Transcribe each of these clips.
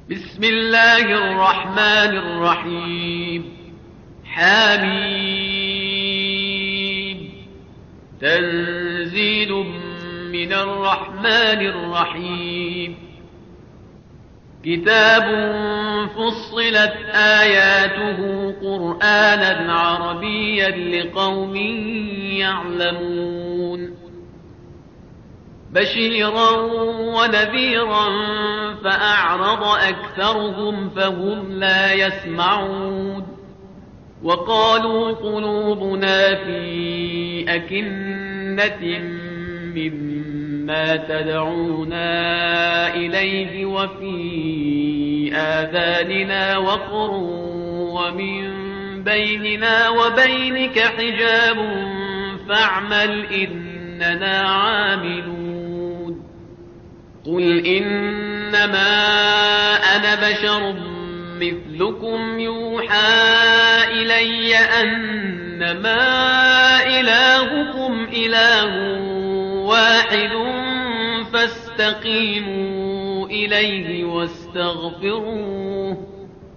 بسم الله الرحمن الرحيم. حميم. تنزيل من الرحمن الرحيم. كتاب فصلت آياته قرآنا عربيا لقوم يعلمون. بشيرا ونذيرا فأعرض أكثرهم فهم لا يسمعون. وقالوا قلوبنا في أكنة مما تدعونا إليه وفي آذاننا وقر ومن بيننا وبينك حجاب فاعمل إننا عاملون. قل إنما أنا بشر مثلكم يوحى إلي أنما إلهكم إله واحد فاستقيموا إليه واستغفروه.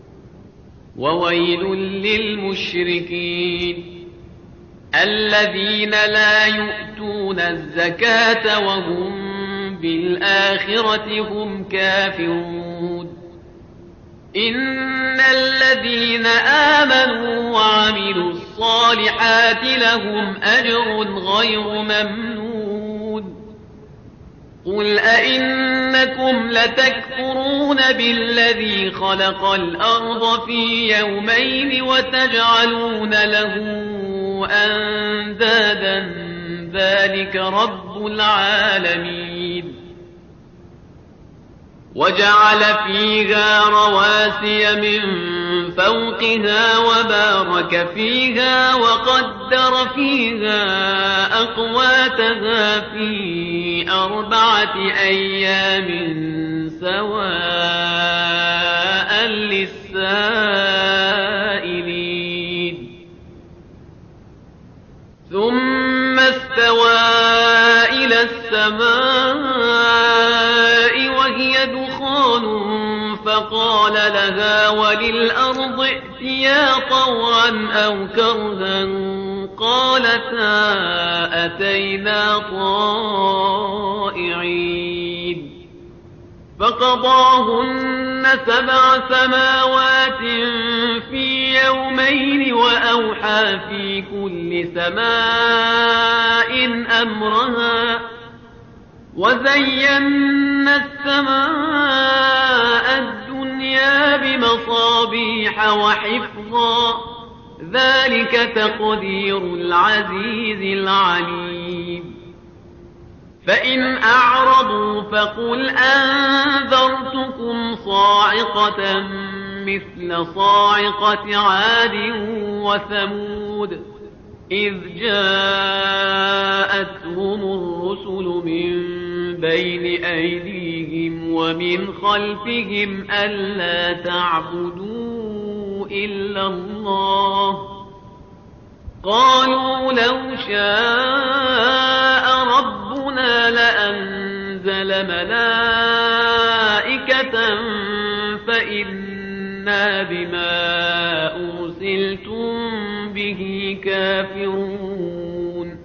وويل للمشركين الذين لا يؤتون الزكاة وهم بالآخرة هم كافرون. إن الذين آمنوا وعملوا الصالحات لهم أجر غير ممنون. قل أئنكم لتكفرون بالذي خلق الأرض في يومين وتجعلون له أندادا ذلك رب العالمين. وجعل فيها رواسي من فوقها وبارك فيها وقدر فيها أقواتها في 4 أيام سواء للسائلين. ثم استوى إلى السماء وهي دخان فقال لها وللأرض ائتيا طوعا أو كرها قالتا أتينا طائعين. فقضاهن 7 سماوات في يومين وأوحى في كل سماء أمرها وزينا السماء الدنيا بمصابيح وحفظا ذلك تقدير العزيز العليم. فإن أعرضوا فقل أنذرتكم صاعقة مثل صاعقة عاد وثمود إذ جاءتهم الرسل من بين أيديهم ومن خلفهم ألا تعبدوا إلا الله قالوا لو شاء ربنا لأنزل ملائكة فإنا بما أرسلتم به كافرون.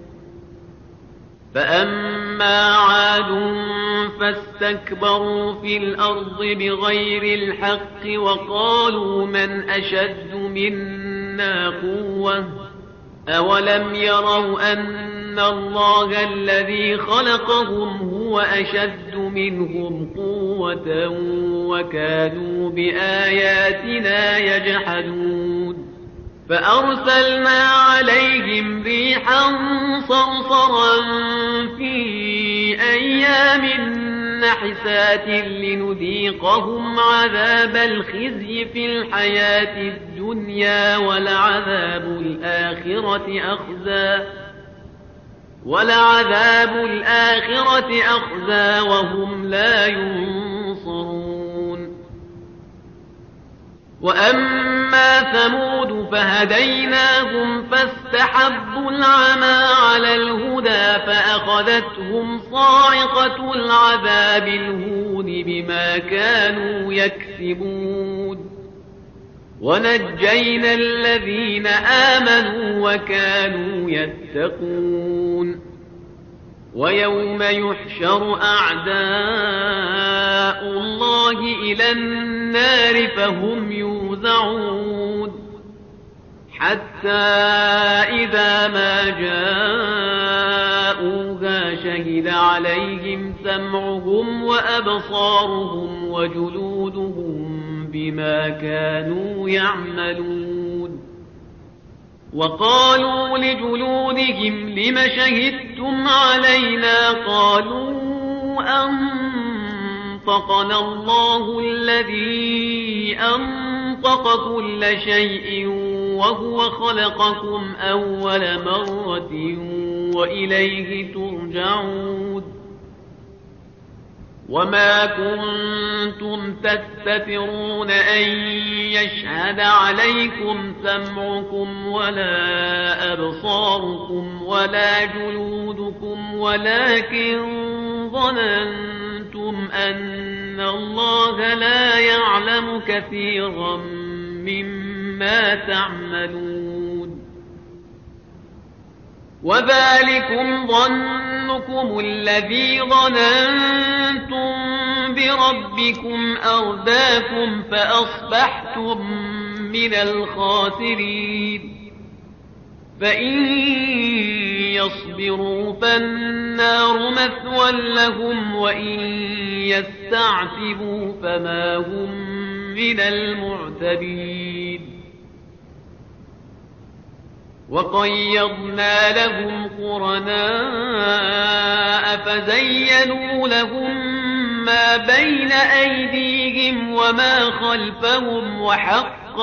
فأما عاد فاستكبروا في الأرض بغير الحق وقالوا من أشد منا قوة أولم يروا أن الله الذي خلقهم هو أشد منهم قوة وكانوا بآياتنا يجحدون. فأرسلنا عليهم ريحا صرصرا في أيام نحسات لنذيقهم عذاب الخزي في الحياة الدنيا ولعذاب الآخرة أخزى وهم لا ينصرون. وأما ثمود فهديناهم فاستحبوا العمى على الهدى فأخذتهم صاعقة العذاب الهون بما كانوا يكسبون ونجينا الذين آمنوا وكانوا يتقون ويوم يحشر أعداء الله إلى النار فهم يوزعون حتى إذا ما جاءوها شهد عليهم سمعهم وأبصارهم وجلودهم بما كانوا يعملون وقالوا لجلودهم لم شهدتم علينا قالوا أنطقنا الله الذي أنطق كل شيء وهو خلقكم أول مرة وإليه ترجعون وما كنتم تستترون أن يشهد عليكم سمعكم ولا أبصاركم ولا جلودكم ولكن ظننتم أن الله لا يعلم كثيرا مما تعملون وذلكم ظنكم الذي ظننتم بربكم أرداكم فأصبحتم من الخاسرين فإن يصبروا فالنار مثوى لهم وإن يستعتبوا فما هم من المعتبين وقيضنا لهم قرناء فزينوا لهم ما بين أيديهم وما خلفهم وحق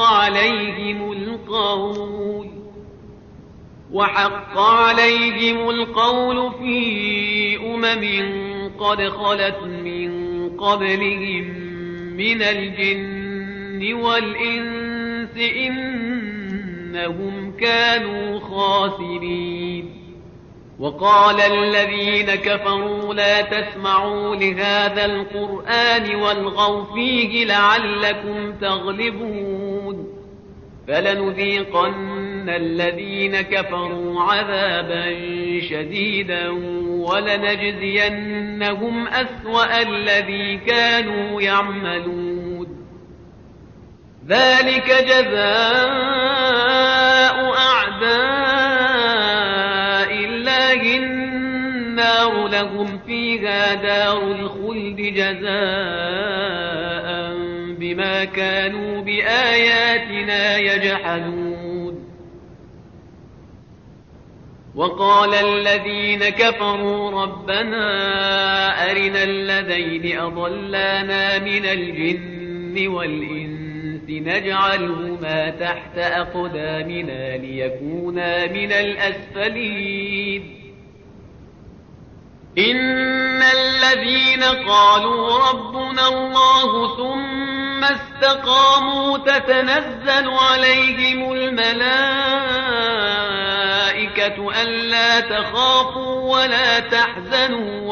عليهم القول في قد خلت من قبلهم من الجن والإنس إنهم كانوا خاسرين وقال الذين كفروا لا تسمعوا لهذا القرآن والغوا فيه لعلكم تغلبون فلنذيقن الذين كفروا عذابا شديدا ولنجزينهم أسوأ الذي كانوا يعملون ذلك جزاء أعداء الله النار لهم فيها دار الخلد جزاء بما كانوا بآياتنا يجحدون وقال الذين كفروا ربنا أرنا الذين أضلانا من الجن والإنس نجعلهما تحت أقدامنا ليكونا من الأسفلين إن الذين قالوا ربنا الله ثم استقاموا تتنزل عليهم الملائكة ألا تخافوا ولا تحزنوا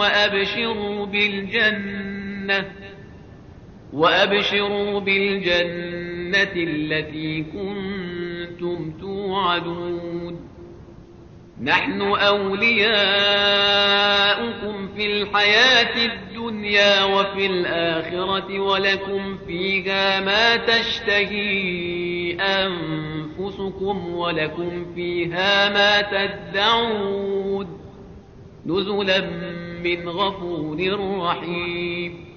وأبشروا بالجنة التي كنتم توعدون نحن أولياؤكم في الحياة الدنيا وفي الآخرة ولكم فيها ما تشتهي أنفسكم ولكم فيها ما تدعون نزلا من غفور رحيم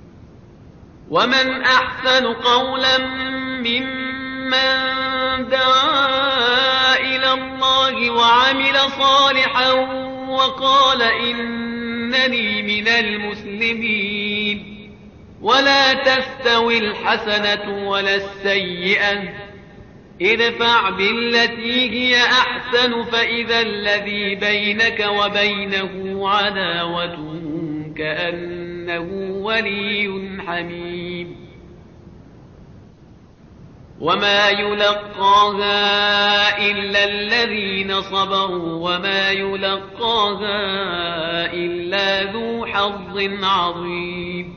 ومن أحسن قولا ممن دعا إلى الله وعمل صالحا وقال إنني من المسلمين ولا تستوي الحسنة ولا السيئة ادفع بالتي هي أحسن فإذا الذي بينك وبينه عداوة كأنه ولي حميم وما يلقاها إلا الذين صبروا وما يلقاها إلا ذو حظ عظيم.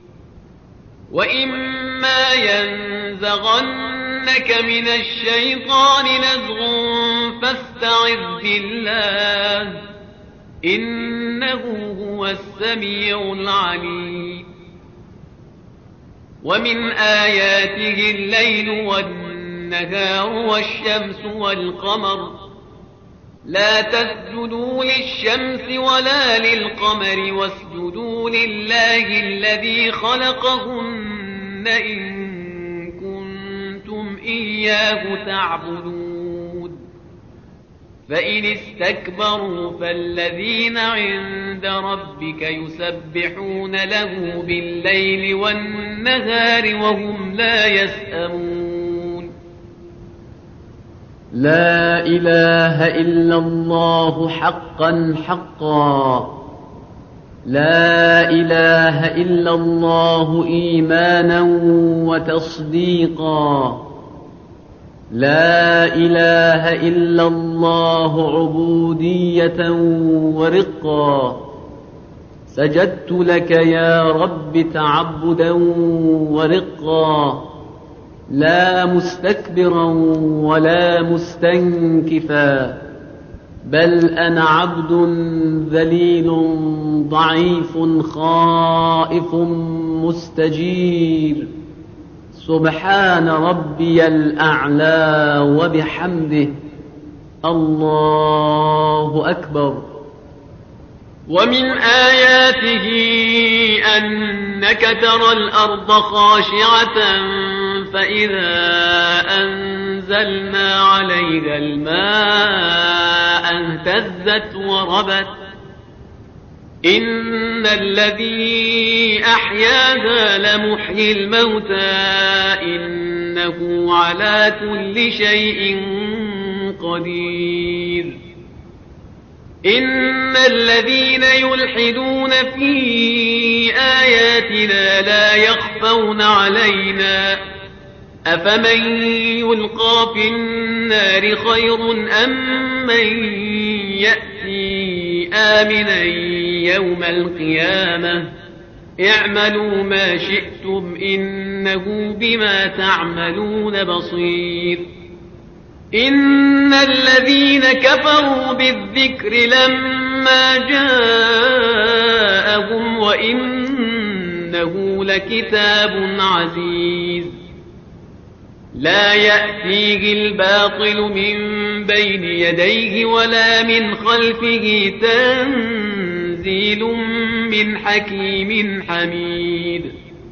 وإما ينزغنك من الشيطان نزغ فاستعذ بالله إنه هو السميع العليم. ومن آياته الليل والنهار والشمس والقمر لا تسجدوا للشمس ولا للقمر واسجدوا لله الذي خلقهن إن كنتم إياه تعبدون. فإن استكبروا فالذين عند ربك يسبحون له بالليل والنهار وهم لا يسأمون. لا إله إلا الله حقا حقا، لا إله إلا الله إيمانا وتصديقا، لا إله إلا الله عبودية ورقا. سجدت لك يا رب تعبدا ورقا، لا مستكبرا ولا مستنكفا، بل أنا عبد ذليل ضعيف خائف مستجير. سبحان ربي الأعلى وبحمده، الله أكبر. ومن آياته أنك ترى الأرض خاشعة فإذا أنزلنا عليها الماء اهتزت وربت إن الذي أحياها لمحيي الموتى إنه على كل شيء قدير. إن الذين يلحدون في آياتنا لا يخفون علينا أفمن يلقى في النار خير أم من يأتي آمنا يوم القيامة اعملوا ما شئتم إنه بما تعملون بصير. إن الذين كفروا بالذكر لما جاءهم وإنه لكتاب عزيز لا يأتيه الباطل من بين يديه ولا من خلفه تنزيل من حكيم حميد.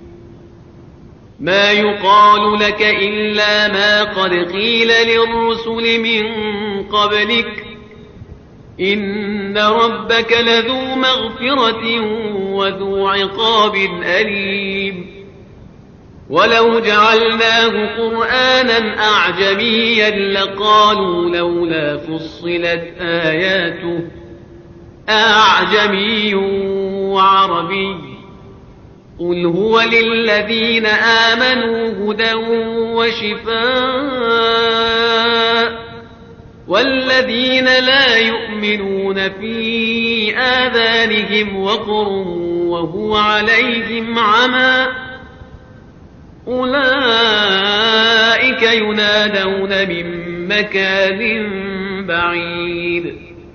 ما يقال لك إلا ما قد قيل للرسل من قبلك إن ربك لذو مغفرة وذو عقاب أليم. ولو جعلناه قرآنا أعجميا لقالوا لولا فصلت آياته أعجمي وعربي قل هو للذين آمنوا هدى وشفاء والذين لا يؤمنون في آذانهم وقر وهو عليهم عمى أولئك ينادون من مكان بعيد.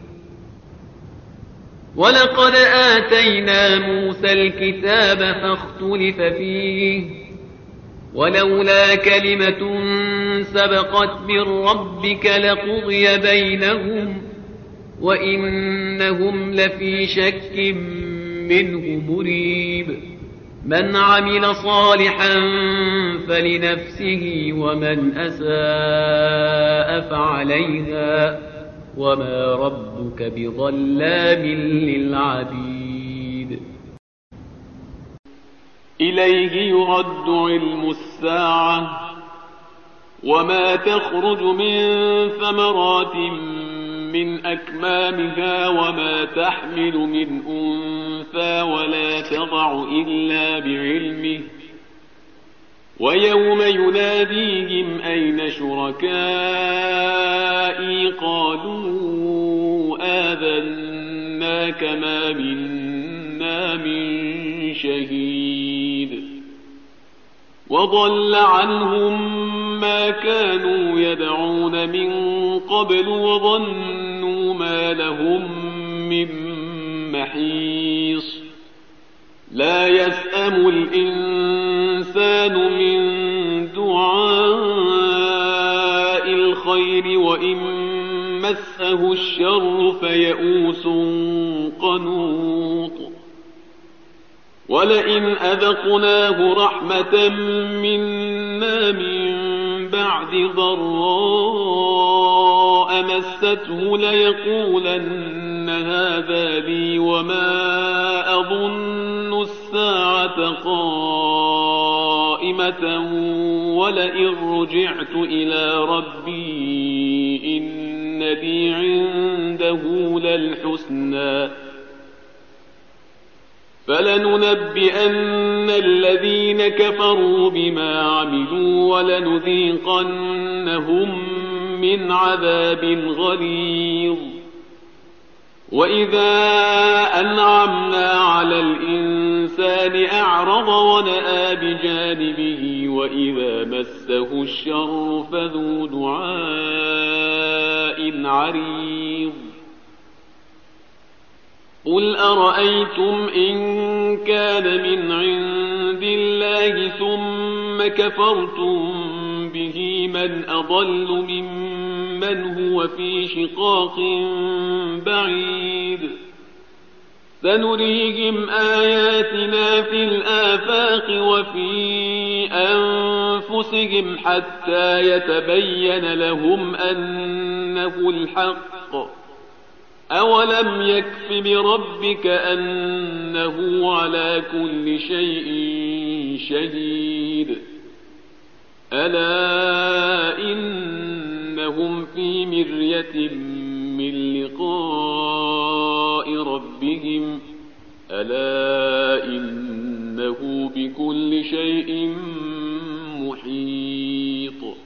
ولقد آتينا موسى الكتاب فاختلف فيه ولولا كلمة سبقت من ربك لقضي بينهم وإنهم لفي شك منه مريب. من عمل صالحا فلنفسه ومن أساء فعليها وما ربك بظلام للعبيد. إليه يرد علم الساعة وما تخرج من ثمرات من أكمامها وما تحمل من أنثى ولا تضع إلا بعلمه ويوم يناديهم أين شركائي قالوا آذناك ما منا من شهيد وضل عنهم ما كانوا يدعون من قبل وظنوا ما لهم من محيص لا يسأم الإنسان من دعاء الخير وإن مسه الشر فيئوس قنوط ولئن أذقناه رحمة منا من بعد ضراء مسته ليقولن هذا لي وما أظن الساعة قائمة ولئن رجعت إلى ربي إن لي عنده للحسنى فلننبئن الذين كفروا بما عملوا ولنذيقنهم من عذاب غليظ وإذا أنعمنا على الإنسان أعرض ونأى بجانبه وإذا مسه الشر فذو دعاء عريض قل أرأيتم إن كان من عند الله ثم كفرتم به من أضل ممن هو في شقاق بعيد سنريهم آياتنا في الآفاق وفي أنفسهم حتى يتبين لهم أنه الحق أولم يكف بربك أنه على كل شيء شهيد ألا إنهم في مرية من لقاء ربهم ألا إنه بكل شيء محيط